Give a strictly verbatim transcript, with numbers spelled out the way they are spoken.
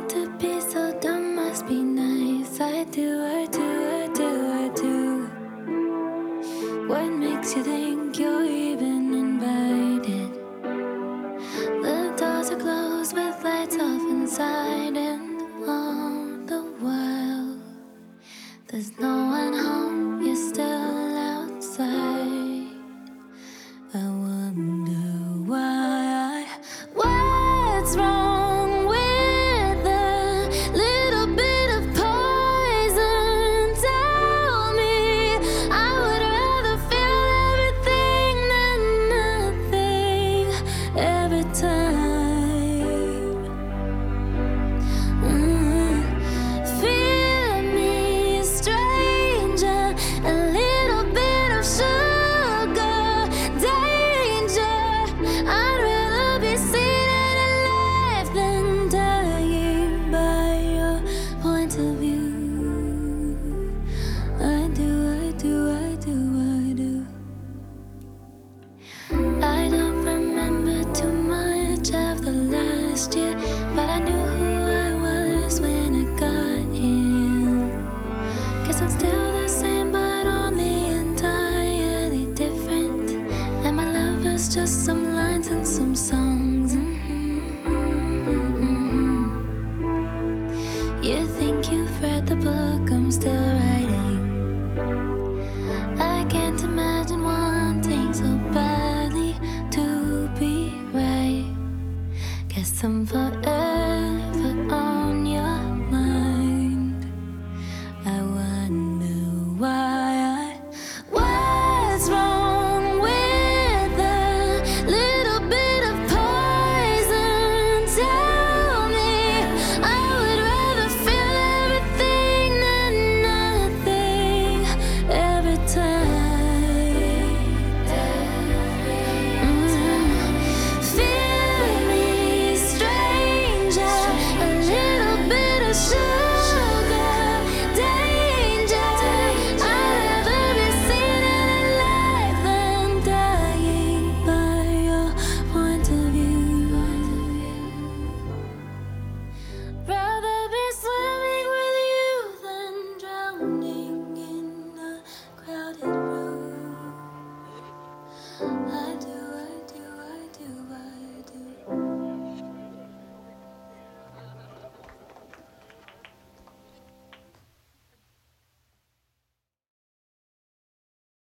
to be so dumb, must be nice. I do, I do, I do, I do. What makes you think you're even invited? The doors are closed with lights off inside, and all the while there's no one home, you're still outside. I wonder why. What's wrong with a little bit of poison? Tell me. I would rather feel everything than nothing every time. Mm. Feel me, stranger, a little bit of sugar, danger. I'd rather be seen and alive than dying by your point of view. I do, I do, I do, I do. I don't remember too much of the last year, but I knew who I was when I got here. Guess I'm still the same, but only entirely different. And my love is just some lines and some songs. Mhm. You think you've read the book I'm still writing. I can't imagine wanting so badly to be right. Guess I'm forever on your mind. I wonder why. What's wrong with a little bit of poison? Tell me. I would rather feel everything than nothing every time. Mm. Feel me, stranger, a little bit of sugar.